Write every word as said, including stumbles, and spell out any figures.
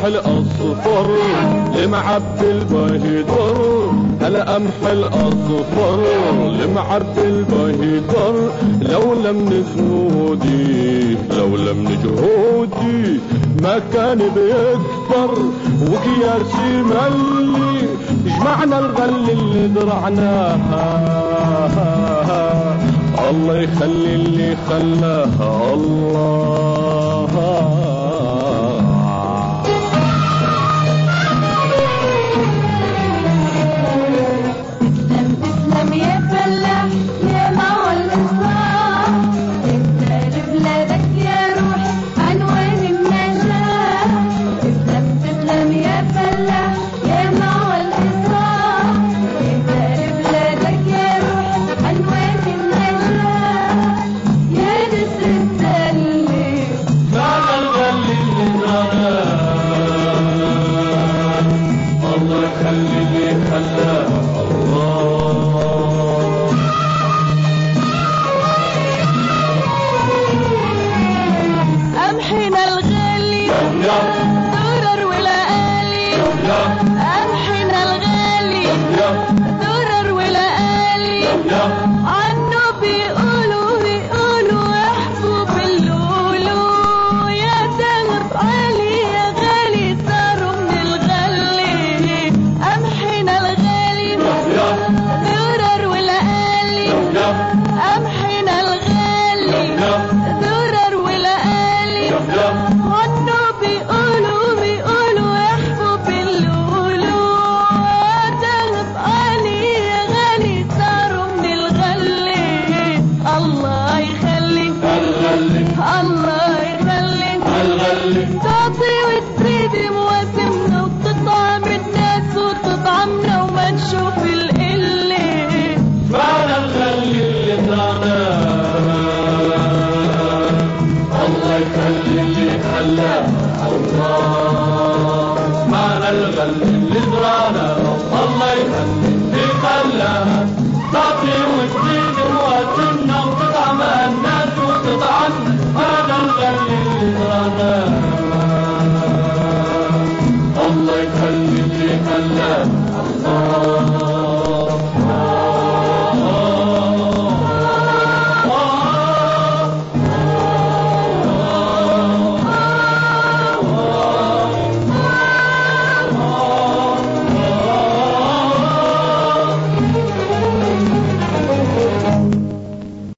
القمح الأصفر لمعبي البهيدر، القمح الأصفر لمعبي البهيدر، لو لم نجهودي لو لم نجهودي ما كان بيكبر، وكياسي ملي جمعنا الغل اللي زرعناها، الله يخلي اللي خلاها الله. درر ولقالي قمحنا الغالي، درر ولقالي عنه بيقولوا بيقولوا يحفوا باللولو، يا دهر علي يا غالي صاروا من الغلي، قمحنا الغالي درر ولقالي، قمحنا الغالي درر ولقالي عنه بيقولوا بيقولوا يحفوا باللولو، يا دهب علي يا غالي صاروا من الغلي، الله يخلي الله يخلي تعطي وتزيد مواسمنا وتطعم الناس وتطعمنا وما نشوف القلة، معنا الغلي اللي زرعناه الله يخلي اللي خلاه الله، معنا الغل اللي زرعناه الله يخلي اللي خلاه.